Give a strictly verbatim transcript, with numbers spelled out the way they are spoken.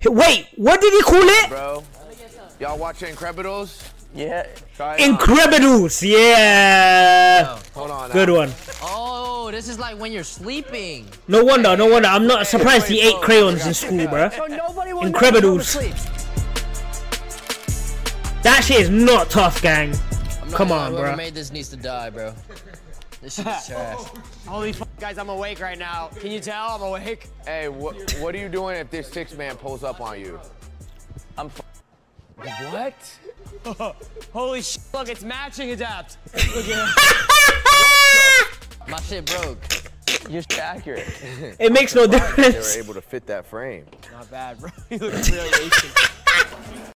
Wait, what did he call it? Bro, y'all watching Incredibles? Yeah. Incredibles, yeah. Hold on. Good now. one. Oh, this is like when you're sleeping. No wonder, no wonder. I'm not surprised he ate crayons in school, bro. So nobody will Incredibles. That shit is not tough, gang. Come on, Whoever bro. made this needs to die, bro. This shit is trash. Holy f guys, I'm awake right now. Can you tell I'm awake? Hey, what what are you doing if this six man pulls up on you? I'm f What? Holy sh! Look, it's matching adapt. Look at My shit broke. You're accurate. It makes no They difference. were able to fit that frame. Not bad, bro. You look really Asian.